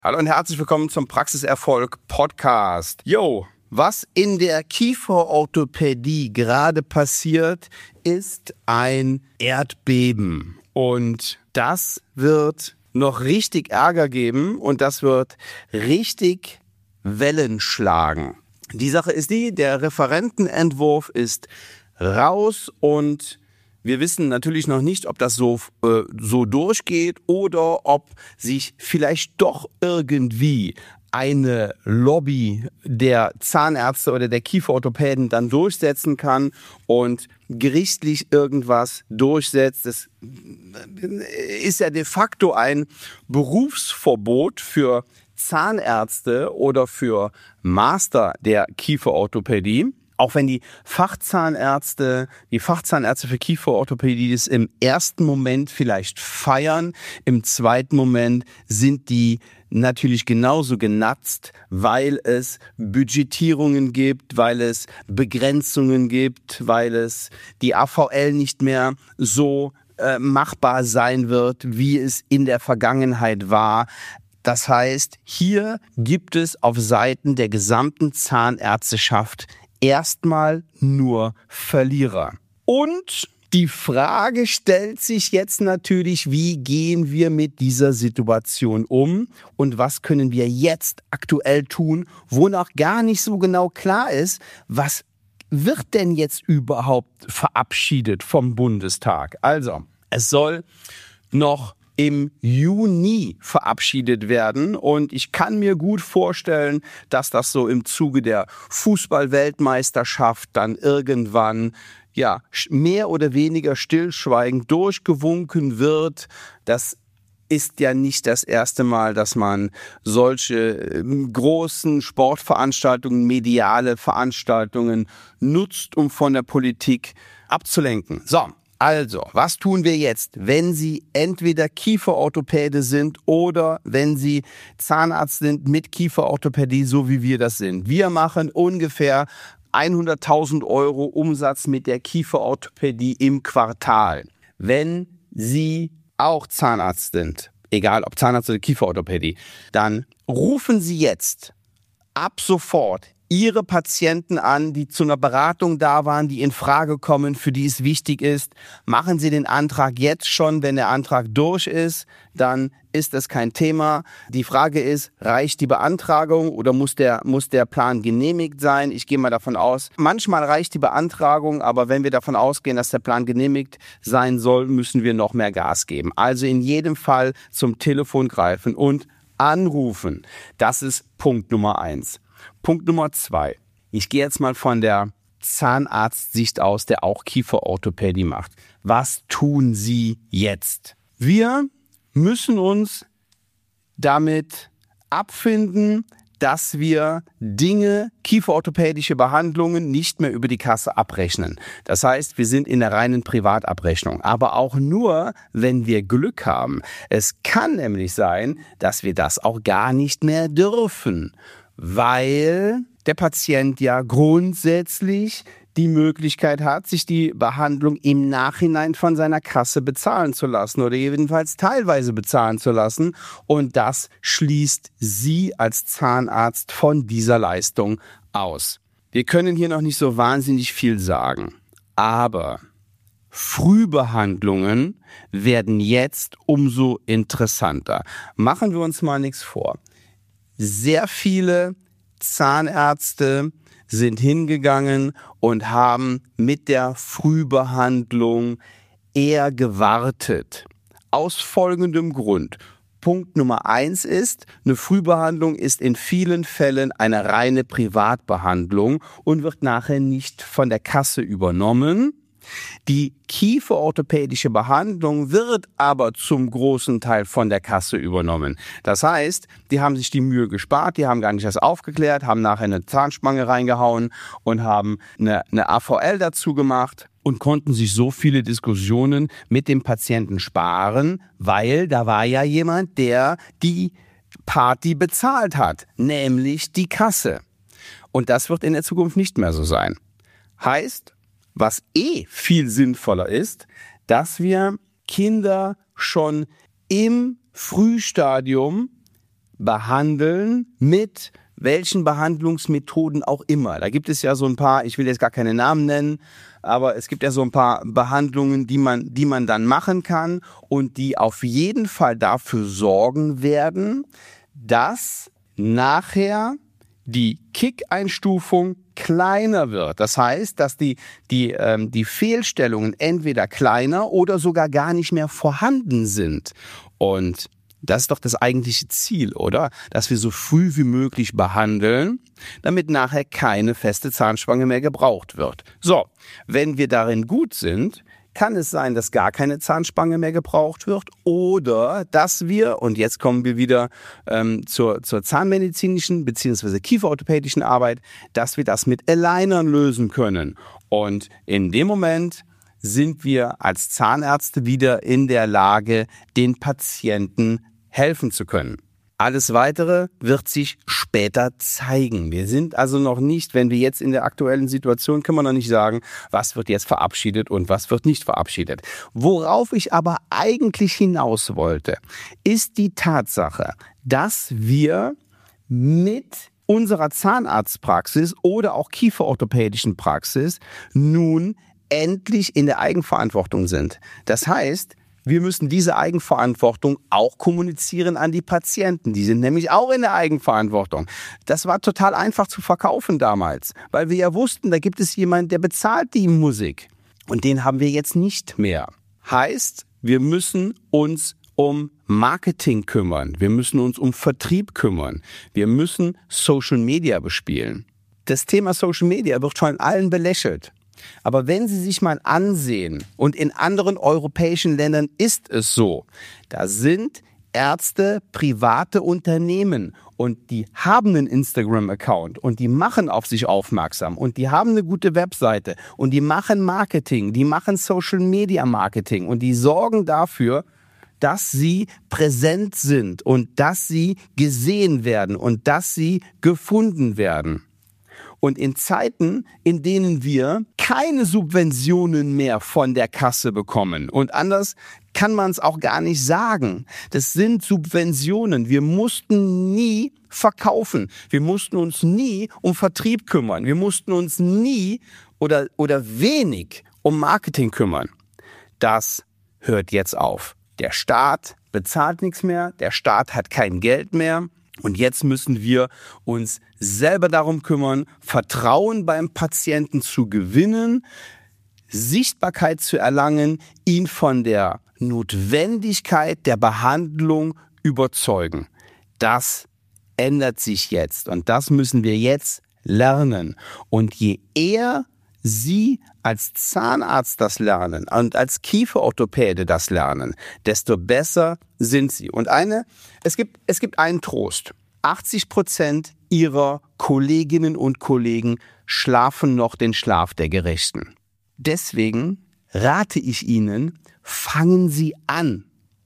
Hallo und herzlich willkommen zum Praxiserfolg Podcast. Was in der Kieferorthopädie gerade passiert, ist ein Erdbeben. Und das wird noch richtig Ärger geben und das wird richtig Wellen schlagen. Die Sache ist die, der Referentenentwurf ist raus und wir wissen natürlich noch nicht, ob das so durchgeht oder ob sich vielleicht doch irgendwie eine Lobby der Zahnärzte oder der Kieferorthopäden dann durchsetzen kann und gerichtlich irgendwas durchsetzt. Das ist ja de facto ein Berufsverbot für Zahnärzte oder für Master der Kieferorthopädie. Auch wenn die Fachzahnärzte für Kieferorthopädie das im ersten Moment vielleicht feiern, im zweiten Moment sind die natürlich genauso genatzt, weil es Budgetierungen gibt, weil es Begrenzungen gibt, weil es die AVL nicht mehr so machbar sein wird, wie es in der Vergangenheit war. Das heißt, hier gibt es auf Seiten der gesamten Zahnärzteschaft erstmal nur Verlierer. Und die Frage stellt sich jetzt natürlich, wie gehen wir mit dieser Situation um und was können wir jetzt aktuell tun, wo noch gar nicht so genau klar ist, was wird denn jetzt überhaupt verabschiedet vom Bundestag. Also, es soll noch im Juni verabschiedet werden und ich kann mir gut vorstellen, dass das so im Zuge der Fußball-Weltmeisterschaft dann irgendwann mehr oder weniger stillschweigend durchgewunken wird. Das ist ja nicht das erste Mal, dass man solche großen Sportveranstaltungen, mediale Veranstaltungen nutzt, um von der Politik abzulenken. Also, was tun wir jetzt, wenn Sie entweder Kieferorthopäde sind oder wenn Sie Zahnarzt sind mit Kieferorthopädie, so wie wir das sind? Wir machen ungefähr 100.000 Euro Umsatz mit der Kieferorthopädie im Quartal. Wenn Sie auch Zahnarzt sind, egal ob Zahnarzt oder Kieferorthopädie, dann rufen Sie jetzt ab sofort Ihre Patienten an, die zu einer Beratung da waren, die in Frage kommen, für die es wichtig ist. Machen Sie den Antrag jetzt schon. Wenn der Antrag durch ist, dann ist das kein Thema. Die Frage ist, reicht die Beantragung oder muss der Plan genehmigt sein? Ich gehe mal davon aus, manchmal reicht die Beantragung, aber wenn wir davon ausgehen, dass der Plan genehmigt sein soll, müssen wir noch mehr Gas geben. Also in jedem Fall zum Telefon greifen und anrufen. Das ist Punkt Nummer 1. Punkt Nummer 2. Ich gehe jetzt mal von der Zahnarztsicht aus, der auch Kieferorthopädie macht. Was tun Sie jetzt? Wir müssen uns damit abfinden, dass wir kieferorthopädische Behandlungen nicht mehr über die Kasse abrechnen. Das heißt, wir sind in der reinen Privatabrechnung, aber auch nur, wenn wir Glück haben. Es kann nämlich sein, dass wir das auch gar nicht mehr dürfen, weil der Patient ja grundsätzlich die Möglichkeit hat, sich die Behandlung im Nachhinein von seiner Kasse bezahlen zu lassen oder jedenfalls teilweise bezahlen zu lassen. Und das schließt Sie als Zahnarzt von dieser Leistung aus. Wir können hier noch nicht so wahnsinnig viel sagen, aber Frühbehandlungen werden jetzt umso interessanter. Machen wir uns mal nichts vor. Sehr viele Zahnärzte sind hingegangen und haben mit der Frühbehandlung eher gewartet. Aus folgendem Grund. Punkt Nummer 1 ist, eine Frühbehandlung ist in vielen Fällen eine reine Privatbehandlung und wird nachher nicht von der Kasse übernommen. Die kieferorthopädische Behandlung wird aber zum großen Teil von der Kasse übernommen. Das heißt, die haben sich die Mühe gespart, die haben gar nicht erst aufgeklärt, haben nachher eine Zahnspange reingehauen und haben eine AVL dazu gemacht und konnten sich so viele Diskussionen mit dem Patienten sparen, weil da war ja jemand, der die Party bezahlt hat, nämlich die Kasse. Und das wird in der Zukunft nicht mehr so sein. Heißt, was viel sinnvoller ist, dass wir Kinder schon im Frühstadium behandeln mit welchen Behandlungsmethoden auch immer. Da gibt es ja so ein paar, ich will jetzt gar keine Namen nennen, aber es gibt ja so ein paar Behandlungen, die man dann machen kann und die auf jeden Fall dafür sorgen werden, dass nachher die Kick-Einstufung kleiner wird. Das heißt, dass die Fehlstellungen entweder kleiner oder sogar gar nicht mehr vorhanden sind. Und das ist doch das eigentliche Ziel, oder? Dass wir so früh wie möglich behandeln, damit nachher keine feste Zahnspange mehr gebraucht wird. So, wenn wir darin gut sind, kann es sein, dass gar keine Zahnspange mehr gebraucht wird oder dass wir, und jetzt kommen wir wieder zur zahnmedizinischen bzw. kieferorthopädischen Arbeit, dass wir das mit Alignern lösen können. Und in dem Moment sind wir als Zahnärzte wieder in der Lage, den Patienten helfen zu können. Alles Weitere wird sich später zeigen. Wir sind also noch nicht, wenn wir jetzt in der aktuellen Situation, können wir noch nicht sagen, was wird jetzt verabschiedet und was wird nicht verabschiedet. Worauf ich aber eigentlich hinaus wollte, ist die Tatsache, dass wir mit unserer Zahnarztpraxis oder auch kieferorthopädischen Praxis nun endlich in der Eigenverantwortung sind. Das heißt, wir müssen diese Eigenverantwortung auch kommunizieren an die Patienten. Die sind nämlich auch in der Eigenverantwortung. Das war total einfach zu verkaufen damals, weil wir ja wussten, da gibt es jemanden, der bezahlt die Musik. Und den haben wir jetzt nicht mehr. Heißt, wir müssen uns um Marketing kümmern. Wir müssen uns um Vertrieb kümmern. Wir müssen Social Media bespielen. Das Thema Social Media wird von allen belächelt. Aber wenn Sie sich mal ansehen, und in anderen europäischen Ländern ist es so, da sind Ärzte private Unternehmen und die haben einen Instagram-Account und die machen auf sich aufmerksam und die haben eine gute Webseite und die machen Marketing, die machen Social-Media-Marketing und die sorgen dafür, dass sie präsent sind und dass sie gesehen werden und dass sie gefunden werden. Und in Zeiten, in denen wir keine Subventionen mehr von der Kasse bekommen, und anders kann man es auch gar nicht sagen, das sind Subventionen. Wir mussten nie verkaufen. Wir mussten uns nie um Vertrieb kümmern. Wir mussten uns nie oder wenig um Marketing kümmern. Das hört jetzt auf. Der Staat bezahlt nichts mehr. Der Staat hat kein Geld mehr. Und jetzt müssen wir uns selber darum kümmern, Vertrauen beim Patienten zu gewinnen, Sichtbarkeit zu erlangen, ihn von der Notwendigkeit der Behandlung überzeugen. Das ändert sich jetzt und das müssen wir jetzt lernen. Und je eher Sie als Zahnarzt das lernen und als Kieferorthopäde das lernen, desto besser sind Sie. Und es gibt einen Trost. 80% Ihrer Kolleginnen und Kollegen schlafen noch den Schlaf der Gerechten. Deswegen rate ich Ihnen, fangen Sie an.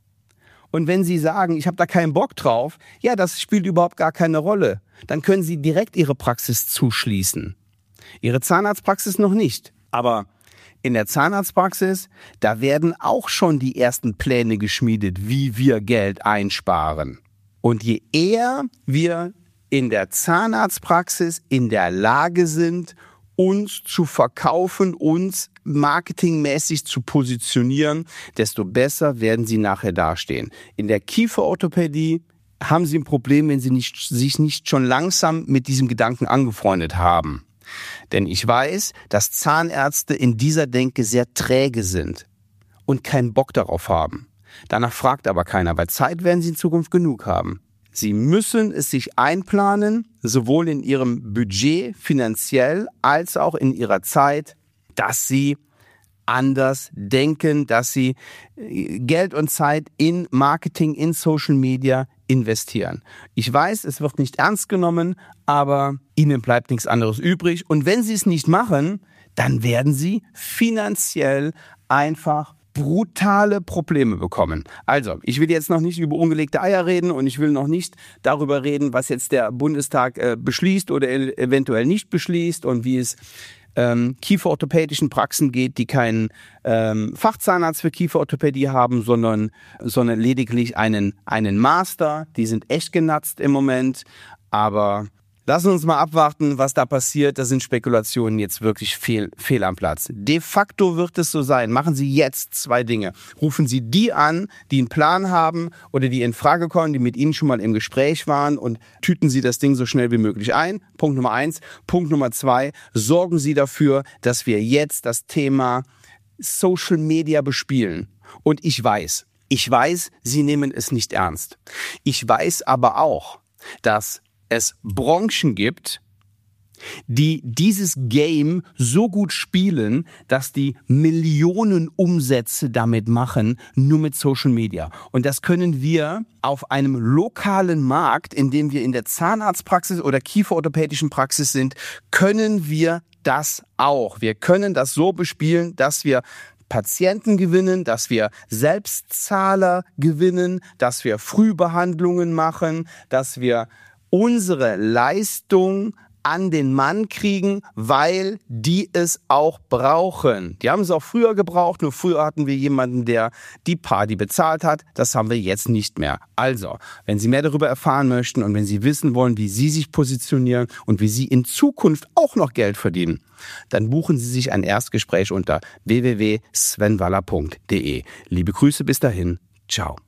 Und wenn Sie sagen, ich habe da keinen Bock drauf, ja, das spielt überhaupt gar keine Rolle. Dann können Sie direkt Ihre Praxis zuschließen. Ihre Zahnarztpraxis noch nicht. Aber in der Zahnarztpraxis, da werden auch schon die ersten Pläne geschmiedet, wie wir Geld einsparen. Und je eher wir in der Zahnarztpraxis in der Lage sind, uns zu verkaufen, uns marketingmäßig zu positionieren, desto besser werden Sie nachher dastehen. In der Kieferorthopädie haben Sie ein Problem, wenn Sie sich nicht schon langsam mit diesem Gedanken angefreundet haben. Denn ich weiß, dass Zahnärzte in dieser Denke sehr träge sind und keinen Bock darauf haben. Danach fragt aber keiner, weil Zeit werden Sie in Zukunft genug haben. Sie müssen es sich einplanen, sowohl in Ihrem Budget finanziell als auch in Ihrer Zeit, dass Sie anders denken, dass Sie Geld und Zeit in Marketing, in Social Media investieren. Ich weiß, es wird nicht ernst genommen, aber Ihnen bleibt nichts anderes übrig. Und wenn Sie es nicht machen, dann werden Sie finanziell einfach brutale Probleme bekommen. Also, ich will jetzt noch nicht über ungelegte Eier reden und ich will noch nicht darüber reden, was jetzt der Bundestag beschließt oder eventuell nicht beschließt und wie es kieferorthopädischen Praxen geht, die keinen Fachzahnarzt für Kieferorthopädie haben, sondern lediglich einen Master. Die sind echt genatzt im Moment, aber lassen wir uns mal abwarten, was da passiert. Da sind Spekulationen jetzt wirklich fehl am Platz. De facto wird es so sein. Machen Sie jetzt 2 Dinge. Rufen Sie die an, die einen Plan haben oder die in Frage kommen, die mit Ihnen schon mal im Gespräch waren, und tüten Sie das Ding so schnell wie möglich ein. Punkt Nummer 1. Punkt Nummer 2. Sorgen Sie dafür, dass wir jetzt das Thema Social Media bespielen. Und ich weiß, Sie nehmen es nicht ernst. Ich weiß aber auch, dass es Branchen gibt, die dieses Game so gut spielen, dass die Millionen Umsätze damit machen, nur mit Social Media. Und das können wir auf einem lokalen Markt, in dem wir in der Zahnarztpraxis oder kieferorthopädischen Praxis sind, können wir das auch. Wir können das so bespielen, dass wir Patienten gewinnen, dass wir Selbstzahler gewinnen, dass wir Frühbehandlungen machen, dass wir unsere Leistung an den Mann kriegen, weil die es auch brauchen. Die haben es auch früher gebraucht, nur früher hatten wir jemanden, der die Party bezahlt hat. Das haben wir jetzt nicht mehr. Also, wenn Sie mehr darüber erfahren möchten und wenn Sie wissen wollen, wie Sie sich positionieren und wie Sie in Zukunft auch noch Geld verdienen, dann buchen Sie sich ein Erstgespräch unter www.svenwaller.de. Liebe Grüße bis dahin. Ciao.